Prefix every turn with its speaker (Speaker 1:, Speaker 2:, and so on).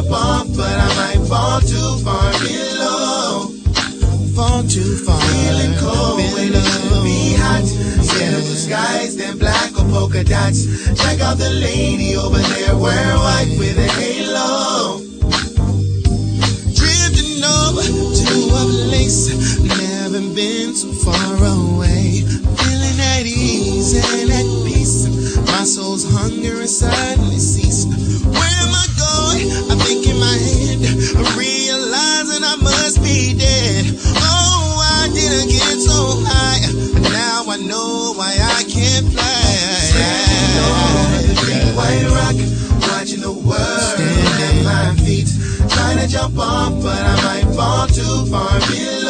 Speaker 1: jump off, but I might fall too far below. Fall too far. Feeling cold when it should be hot. Scared of the skies, then black or polka dots. Check out the lady over there, wear white with a halo. Drifting over to a place never been so far away. Feeling at ease and at peace. My soul's hunger has suddenly ceased. Where am I going? I think in my head, realizing I must be dead. Oh, I didn't get so high. Now I know why I can't fly. Standing over the great white rock, watching the world at my feet. Trying to jump off, but I might fall too far below.